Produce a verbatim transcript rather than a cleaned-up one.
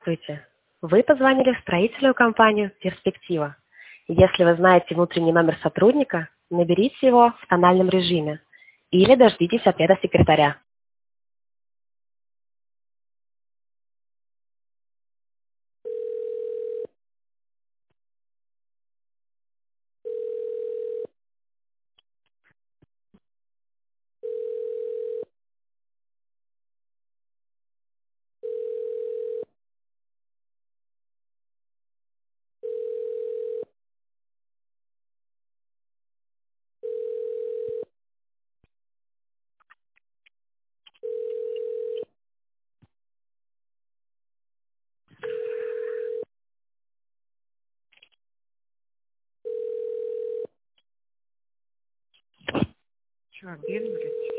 Здравствуйте. Вы позвонили в строительную компанию «Перспектива». Если вы знаете внутренний номер сотрудника, наберите его в тональном режиме или дождитесь ответа секретаря. Что, обед, блядь?